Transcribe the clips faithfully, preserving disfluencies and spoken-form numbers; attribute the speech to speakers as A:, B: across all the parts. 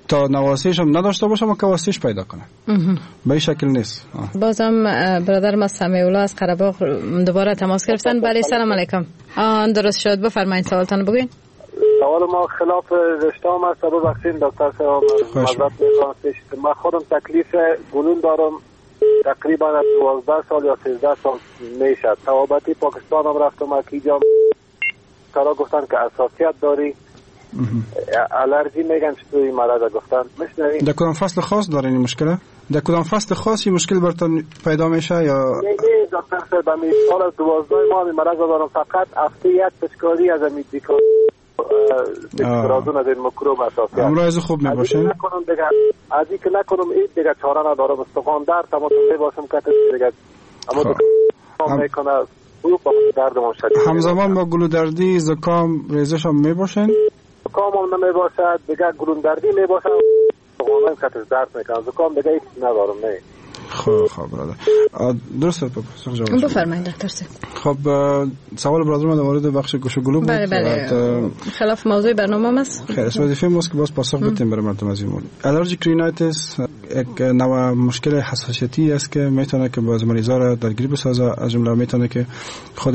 A: تا نواسیش هم نداشته باشه و کواسیش پیدا کنه. به این شکل نیست.
B: بازم برادر ما سمیع الله از قره‌باغ دوباره تماس گرفتن. بله سلام علیکم. آن درست شد، بفرمایید سوالتان بگوین.
C: سوال ما خلاف رشته هم است، ببخشید دکتر صاحب معذرت میخوام. من خودم تکلیف گلون دارم تقریبا از دوازده سال یا سیزده سال میشه. توابتی پاکستان هم رفتم اکیجا سارا گفتن که اساسیت داری الرژی میگن چطور این مرض گفتن میشنوید.
A: در کدام فصل خاص داره این مشکله؟ در کدام فصل خاصی مشکل براتون پیدا میشه یا
C: نه نه دکتر صاحب من سال دوازده ماه این مرض دارم، فقط هفته یک پشکاری از امید دیکار دیکارازون از این میکروب اساسیت.
A: امراض خوب میباشه؟
C: نکنم دیگه از این که نکنم این دیگه چاره ندارم، استخوان درد تمام میباشم که دیگه اما دکتر میکنه
A: همزمان با گلودردی زکام ریزش هم میباشن؟
C: زکام هم نمیباشد دیگه، گلودردی میباشد زکام کتش درد میکنه، زکام دیگه هیچ ندارم. نه
A: خب خب برادر درسته
B: بفرمایید دکتر صاحب.
A: خب سوال برادر ما در مورد بخش گوش و گلو بود.
B: بله بله خلاف موضوع برنامه است.
A: خیر اسم وظیفه ماست که باز پاسخ بدیم برای مردم از این موضوع. الرژیک رینایتیس یک نوع مشکل حساسیتی است که میتونه که باز مریضا را درگیر بسازه، از جمله میتونه که خود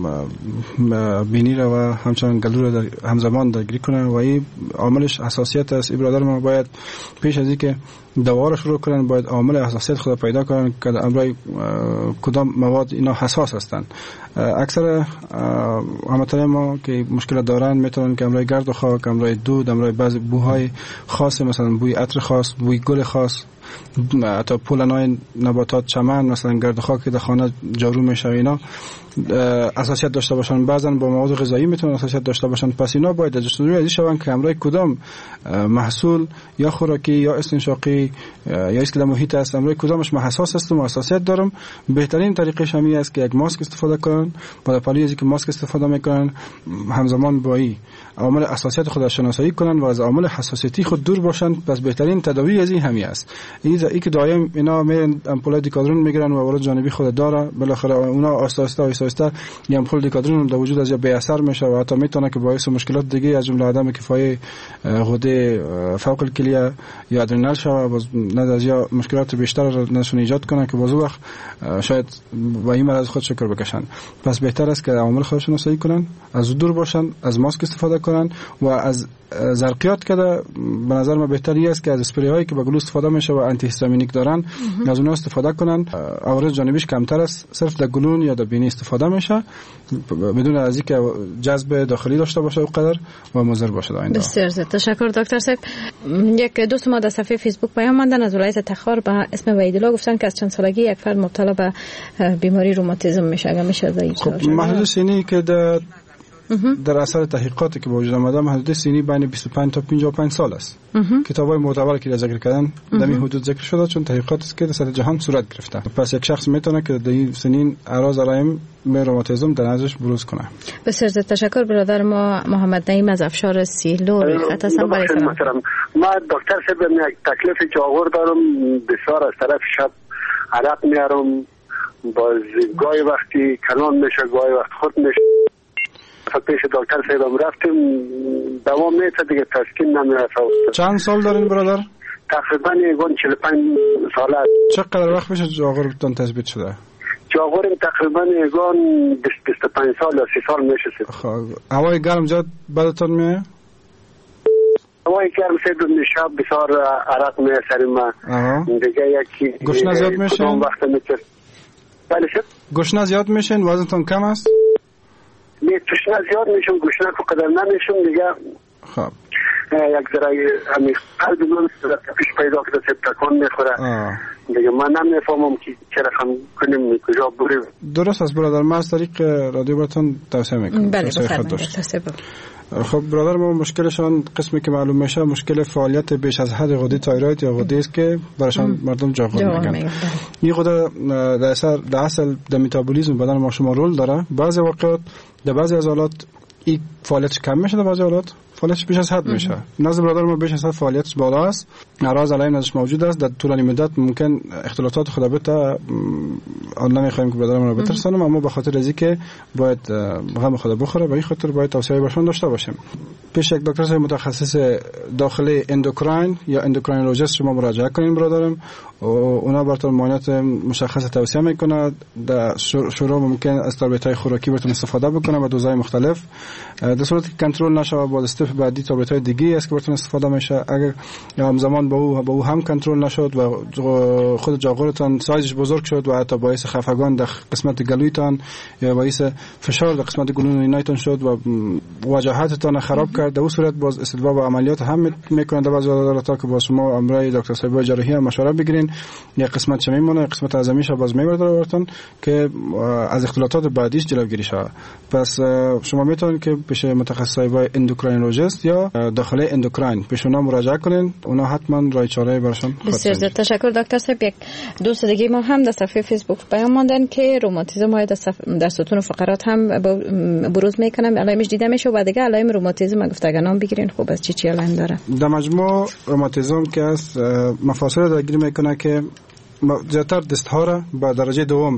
A: بینی را و همچنین گلو را در همزمان درگیر کنه و این عاملش حساسیت است. این برادر ما باید پیش از اینکه دوا را شروع کنن باید عامل حساسیت خود پیدا کنن که امرای کدام مواد اینا حساس هستند. اکثر هموطنان ما که مشکل دارن میتونن که امرای گرد و خاک، امرای دود، امرای بعضی بوهای خاص مثلا بوی عطر خاص، بوی گل خاص، حتی پولنای نباتات چمن مثلا گرد و خاک که در خانه جارو میشه اینا اساسیت داشته باشن. بعضن با مواد غذایی میتونن اساسیت داشته باشن. پس اینا باید جستجوی ازی شون که امرای کدام محصول یا خوراکی یا استنشاقی یا اسکل محیط است، امرای کدامش حساس است و اساسیت دارم. بهترین طریقش همین است که یک ماسک استفاده کنن. با پالی ازی که ماسک استفاده میکنن همزمان با این عامل اساسیت خود شناسایی کنن و از عامل حساسیتی خود دور باشن. پس بهترین تداوی از این همین است. این ای که دائم اینا میرن امپول دیکادرون میگیرن و اورد جانبی خود داره، بالاخره اونا آسته آسته آسته این امپول دیکادرون در وجود از بی اثر میشه و حتی میتونه که باعث مشکلات دیگه از جمله عدم کفایه غده فوق الکلیه یا ادرنال شوه، باز نه از یا مشکلات بیشتر را نشون ایجاد کنه که باز وقت شاید با این مرض خود شکر بکشن. پس بهتر است که عامل خودشون شناسایی کنن، از دور باشن، از ماسک استفاده کنن و از زرقیات که به نظر من بهتری است که از اسپری هایی که با گلو استفاده میشه و آنتی هیستامینیک دارن از اونها استفاده کنن. عوارض جانبیش کمتر است، صرف در گلون یا در بینی استفاده میشه بدون از اینکه جذب داخلی داشته باشه و قدر و مضر باشه. آینده
B: بسیار زیاد تشکر دکتر صاحب. یک دوست ما در صفحه فیسبوک پیام ماندن از ولایت تخار به اسم وحیدالله، گفتن که از چند سالگی یک فرد مبتلا به بیماری روماتیسم میشه. اگه میشه ضعیف
A: خب محدود سینی که در در اثر تحقیقاتی که با وجود آمده محدود سینی بین بیست و پنج تا پنجاه و پنج سال است. کتابای معتبری که ذکر کردن در این حدود ذکر شده چون تحقیقاتی است که در سطح جهان صورت گرفته. پس یک شخص میتونه که در این سنین اعراض علائم روماتیسم در نظرش بروز کنه.
B: بسیار تشکر برادر ما محمد نعیم از افشار سیلو خط هستم. برای
D: سلام ما دکتر صاحب یک تکلیف جاغور دارم، بسیار از طرف شب عرق میارم، باز گاهی وقتی کلان میشه گاهی وقت خود میشه. پیش دکتر صاحب رفتیم دوام میشه دیگه تسکین نمیرسه.
A: چند سال دارین برادر؟
D: تقریبا یکون چهل و پنج ساله.
A: چقدر وقت میشه جاغورتون تثبیت شده؟
D: جاغورم تقریبا یکون بیست و پنج سال یا سی سال میشه.
A: خب هوای گرم زیاد بدتون میه؟
D: هوای گرم سید میشه بسیار عرق میه سر ما دیگه. یکی
A: گشنه زیاد میشن؟
D: وقت میشه. بله شد
A: گشنه زیاد میشن؟ وزنتون کم است؟
D: نه تشنه زیاد میشم، گشنه تو قدر نمیشم دیگه.
A: خب
D: یک ذره همین قلب من پیش پیدا کرده سب تکان میخوره دیگه. من نمیفهمم که چه رقم کنیم کجا بریم. درست
A: است برادر، من از طریق رادیو براتون توصیه میکنم.
B: بله بفرمایید.
A: خب برادر ما مشکلشان قسمی که معلوم میشه مشکل فعالیت بیش از حد غده تایروید یا غده است که براشان مردم جاغور میگن. این غده در اثر در اصل در متابولیسم بدن ما شما رول داره. بعضی وقت در بعضی از حالات این فعالیتش کم میشه، در بعضی حالات فعالیتش بیش از حد میشه. نزد برادر ما بیش از حد فعالیتش بالا است، اعراض علائم ازش موجود است. در طولانی مدت ممکن اختلالات خود بته آن نمیخوایم که برادر ما رو بترسانم، اما به خاطر از اینکه باید غم خود بخوره و این خاطر باید توصیه باشون داشته باشیم. پیش یک دکتر متخصص داخلی اندوکراین یا اندوکراینولوژیست شما مراجعه کنین برادرم، و اونا براتون معاینات مشخص توصیه میکنه. در شروع ممکن از تابلت‌های خوراکی براتون استفاده بکنه با دوزهای مختلف. در صورتی که کنترل نشه با استف بعدی تابلت‌های دیگه است که براتون استفاده میشه. اگر همزمان با او با او هم کنترل نشد و خود جاغورتان سایزش بزرگ شد و حتی باعث خفگان در قسمت گلویتان یا باعث فشار در قسمت گلوی اینایتون شد و وجاهتتان خراب کرد، در اون صورت باز استدعا به عملیات هم میکنن. در بعضی حالات که با شما امرای دکتر صاحب جراحی هم مشوره بگیرین، یا قسمت چه میمونه قسمت اعظمیش باز میبرد براتون که از اختلالات بعدیش جلوگیری شه. پس شما میتونید که پیش متخصصای اندوکراینولوژیست یا داخلی اندوکراین پیش اونا مراجعه کنین، اونا حتما راه چاره براشون.
B: بسیار زیاد تشکر دکتر صاحب. یک دوست دیگه ما هم در صفحه فیسبوک پیام ماندن که روماتیسم های در ستون فقرات هم بروز میکنن، علائمش دیده میشه و دیگه علائم روماتیسم گفت اگر نام بگیرین خوب است چی چی علائم داره؟
A: در مجموع روماتیسم که است مفاصل درگیری میکنه که زیادتر دست ها را با درجه دوم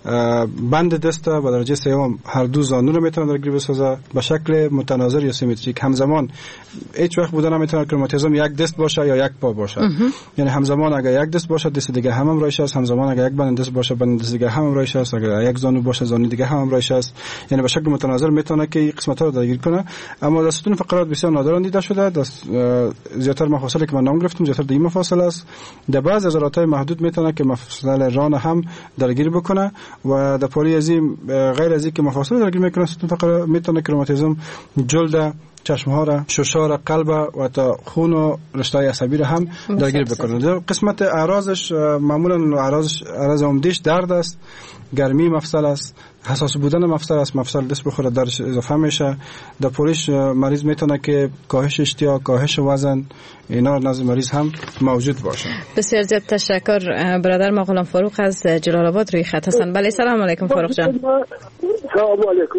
A: بند دست و درجه سوم هر دو زانو رو میتونه درگیر بسازه به شکل متناظر یا سیمتریک. همزمان هیچ وقت بودن نمیتونه که روماتیسم یک دست باشه یا یک پا باشه. یعنی همزمان اگر یک دست باشه دست دیگه هم همراهش است، همزمان اگر یک بند دست باشه بند دست دیگه هم همراهش است، اگر یک زانو باشه زانو دیگه هم همراهش است. یعنی به شکل متناظر میتونه که قسمت ها رو درگیر کنه. اما در ستون فقرات بسیار نادر دیده شده. زیادتر مفاصلی که من نام گرفتم زیادتر این مفاصل است. در بعض عضلات محدود میتونه که مفصل ران هم درگیر بکنه و در پاری از این غیر از این که مفاصل درگیر میکنه ستون فقرات میتونه که روماتیسم جلد چشم ها را، ششار قلب و تا خون و رشته عصبی را هم درگیر بکنه. قسمت اعراضش معمولا اعراض اعراض عمدهش درد است، گرمی مفصل است، حساس بودن مفصل است، مفصل دست بخوره درش اضافه میشه. در پولیش مریض میتونه که کاهش اشتها، کاهش وزن اینا نزد مریض هم موجود باشه.
B: بسیار زیاد تشکر. برادر ما غلام فاروق از جلال آباد روی خط هستن. بله سلام علیکم فاروق جان.
E: سلام علیکم.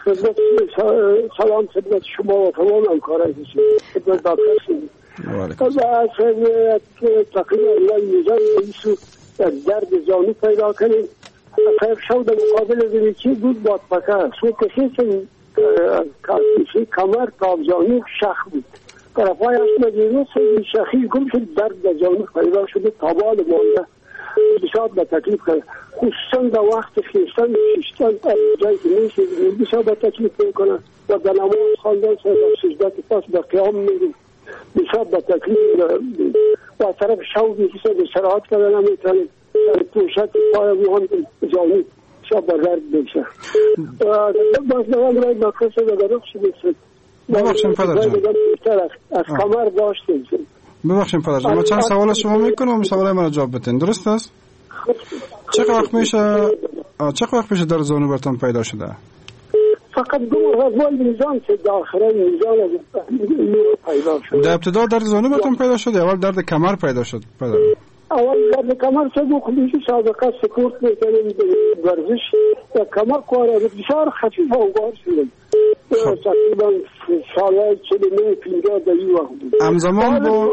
E: سلام خدمت شما و تمام همکاران خدمت دکتر شما.
A: علیکم.
E: از تقریبا میزان ایشو درد زانو پیدا کنیم. خیلی شو در مقابل زنیچی بود باد پکر سو کشیدن کشی کمر تا زانو شخ بود. طرفای اصلا دیروز شخی گم شد درد در زانو پیدا شده تابال مانده بسیار به تکلیف کرد. خصوصا در وقت خیستن شیشتن جایی که میشه بسیار به تکلیف میکنه و در نماز خواندن سجده که پس به قیام میریم بسیار به تکلیف و طرف شو بیشتر به سراحت کردن نمیتونیم توشک پای ویهان جانی شب برد بشه باز دوان رای مکرس رو درخ شده
A: ببخشیم پدر جان
E: از کمر داشته
A: ببخشیم پدر جان ما چند سوال شما میکنم و سوال من جواب بتین درست است؟ چه وقت میشه چه وقت میشه در زانو براتون پیدا شده؟
E: فقط دو غزوال میزان که داخل میزان از پیدا شده.
A: در ابتدا درد زانو براتون پیدا شده اول درد کمر پیدا شد پدر؟
E: اول درد کمر شد و خودشی سابقه سکورت میکنیم ورزش کمر کاره بسیار خفیف و اوگار شده تقریبا سالهای چلی نه پینجا در این وقت بود
A: همزمان با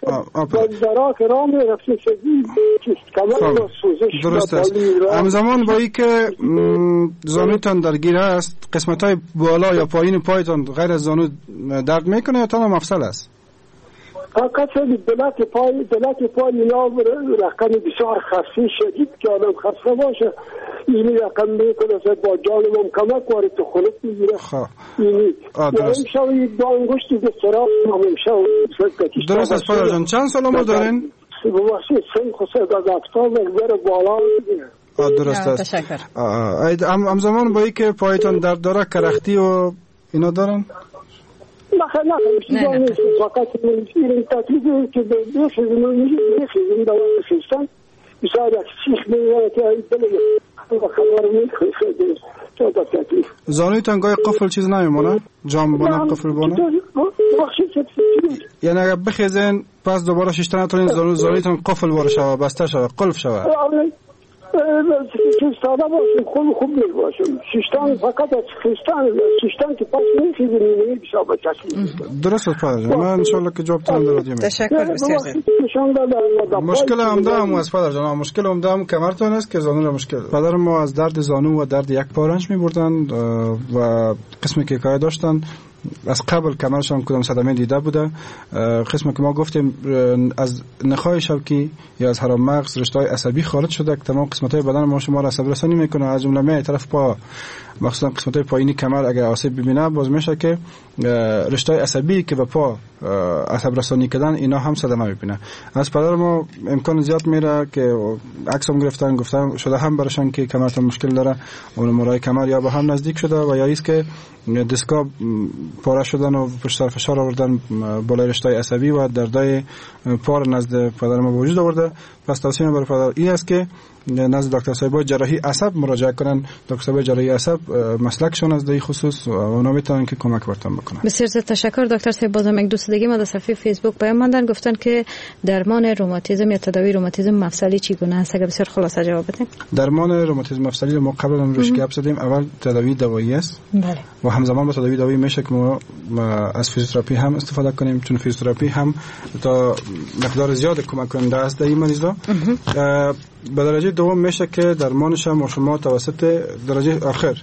E: درک رام رفته شدید کمر با سوزش
A: درست است. همزمان با ای که زانوتان درگیر است قسمت های بالا یا پایین پایتان غیر از زانو درد میکنه یا تنها مفصل است؟
E: فقط دلت پای دلت پای اینا رقم بسیار خاصی شدید که آدم خسته باشه این رقم میکنه با جانم کمک وارد تو خلط میگیره اینی و این شوی دو انگشتی به سراغ همین شوی
A: درست است پدر جان. چند سال عمر دارین؟
E: ببخشید سن خسته از اکتاب بر بالا
A: درست است. تشکر. همزمان با ای که پایتان درد داره کرختی و اینا دارن؟
E: نه نه نه نه فقط این تکلیفی که به بیش از اون میشه بیش از اون دوام شستن بسیار شیخ میاد که دل خبر میخواد تو تا تکلیف
A: زانویتان گاهی قفل چیز نمیمونه جام بونه قفل بونه یعنی اگر بخیزن پس دوباره ششتن تا زانو زانویتان قفل واره شوه بسته شوه قلف شوه شیشتان باشه خوب خوب نیست باشه شیشتان فقط از شیشتان شیشتان که پاس نمیشه بینید بسیار با چشم درست است پدر جان. من انشالله که جواب تان دادیم.
B: تشکر بسیار
A: مشکل عمده هم از پدر جان مشکل عمده هم کمرتون است که زانو را مشکل پدر ما از درد زانو و درد یک پا رنج می‌بردن و قسمی که کار داشتن از قبل کمرشان کدام صدمه دیده بوده. قسمی که ما گفتیم از نخای شوکی یا از حرام مغز رشته‌های عصبی خارج شده که تمام قسمت‌های بدن ما شما را عصبی رسانی میکنه، از جمله می طرف پا، مخصوصا قسمت‌های پایینی کمر اگر آسیب ببینه باز میشه که رشته‌های عصبی که به پا عصب رسانی کردن اینا هم صدمه میبینه. از پدر ما امکان زیاد میره که عکسم گرفتن گفتن شده هم برشان که کمرتون مشکل داره، اون مرای کمر یا به هم نزدیک شده و یا ایست که دیسکا پاره شدن و پشت سر فشار آوردن بالای رشته عصبی و دردای پا نزد پدر ما وجود آورده. پس توصیه برای پدر این است که نزد دکتر صاحب جراحی عصب مراجعه کنن. دکتر صاحب جراحی عصب مسلکشون از این خصوص و اونا میتونن که کمک برتون بکنن.
B: بسیار زیاد تشکر دکتر صاحب. بازم یک دوست دیگه ما در صفحه فیسبوک پیام ماندن، گفتن که درمان روماتیسم یا تداوی روماتیسم مفصلی چگونه است؟ اگر بسیار خلاصه جواب بدین. درمان
A: روماتیسم مفصلی ما قبل از روش گپ زدیم. اول تداوی دوایی است.
B: بله.
A: و همزمان با تداوی دوایی میشه که ما از فیزیوتراپی هم استفاده کنیم، چون فیزیوتراپی هم تا مقدار زیاد کمک کننده است در این مریضا. به درجه دوم میشه که درمانش هم شما توسط درجه آخر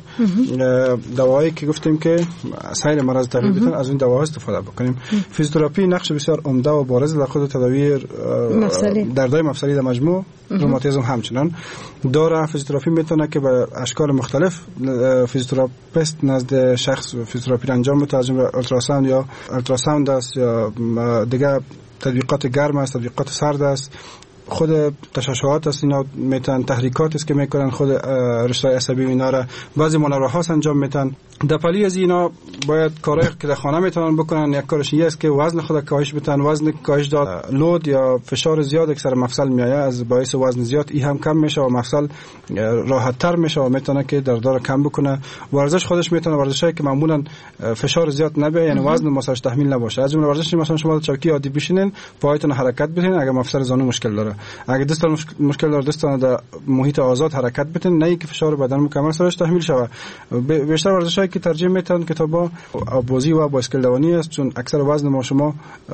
A: دوایی که گفتیم که سایر مرض تغییر بدن از این دواها استفاده بکنیم. فیزیوتراپی نقش بسیار عمده و بارز در خود تداوی دردهای مفصلی در مجموع روماتیسم همچنان داره. فیزیوتراپی میتونه که به اشکال مختلف فیزیوتراپیست نزد شخص فیزیوتراپی انجام بده، از جمله التراساوند یا التراساوند است یا دیگه تطبیقات گرم است، تطبیقات سرد است، خود تشعشعات است، اینا میتونن تحریکات است که میکنن خود رشته عصبی اینا را بعضی منوراهاست انجام میتن. دپلی از اینا باید کارهای که در خانه میتونن بکنن. یک کارش این است که وزن خود کاهش بدن. وزن کاهش داد لود یا فشار زیاد که سر مفصل میایه از باعث وزن زیاد این هم کم میشه و مفصل راحت تر میشه و میتونه که دردار کم بکنه. ورزش خودش میتونه ورزشایی که معمولا فشار زیاد نبیه، یعنی وزن مساش تحمیل نباشه. از جمله ورزشی مثلا شما چوکی عادی بشینین پایتون حرکت بدین اگر مفصل زانو مشکل داره، اگر دستان مشکل داره دستان در محیط آزاد حرکت بدین، نه اینکه فشار بدن مکمل سرش تحمیل شود. بیشتر ورزشایی که ترجیح میتن کتابا بازی و باسکل دوانی است، چون اکثر وزن ما شما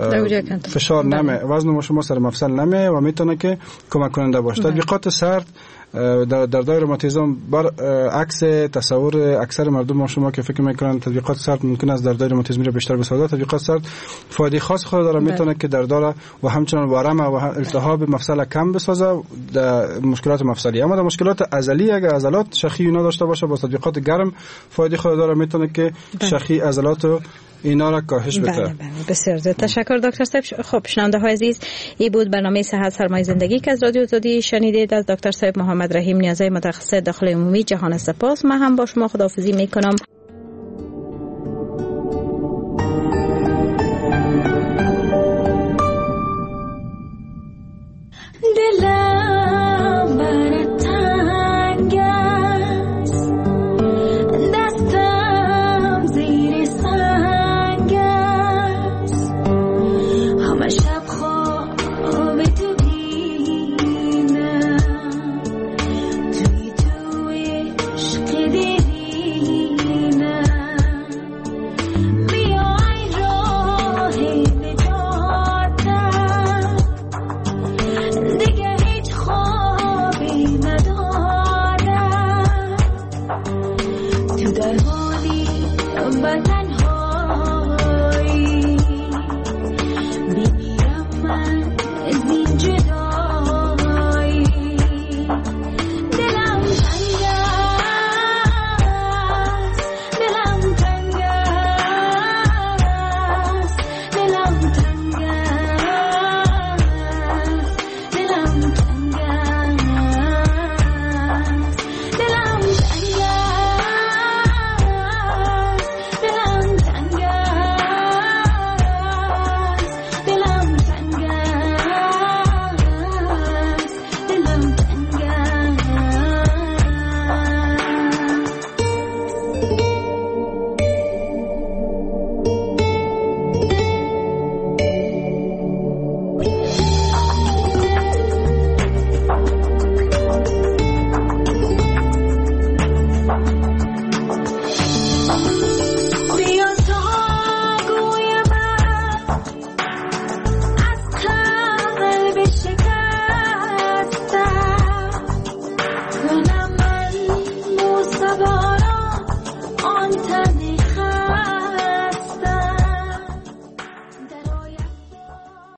A: فشار نمه، وزن ما شما سر مفصل نمه و میتونه که کمک کننده باشه. تطبیقات سرد در دردهای روماتیسم بر عکس تصور اکثر مردم ما شما که فکر میکنن تطبیقات سرد ممکن است دردهای روماتیسم را بیشتر بسازه، تطبیقات سرد فایده خاص خود داره، میتونه که دردها و همچنان ورم و التهاب مفصل کم بسازه در مشکلات مفصلی. اما در مشکلات عضلی اگر عضلات شخی اینا داشته باشه با تطبیقات گرم فایده خود داره، میتونه که شخی عضلات اینا را کاهش بده.
B: بله بله. بسیار زیاد تشکر دکتر صاحب. خب شنونده های عزیز، این بود برنامه صحت سرمایه زندگی که از رادیو زادی شنیدید از دکتر صاحب محمد رحیم نیازی متخصص داخل عمومی. جهان سپاس. من هم با شما خداحافظی میکنم. دلم